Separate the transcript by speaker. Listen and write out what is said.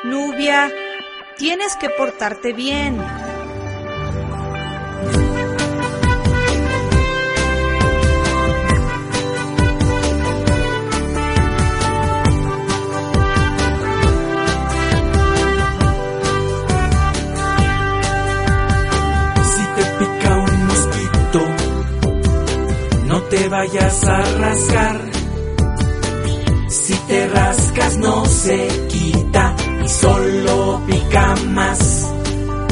Speaker 1: Nubia, tienes que portarte bien.
Speaker 2: Si te pica un mosquito, no te vayas a rascar. Si te rascas no se quita y solo pica más.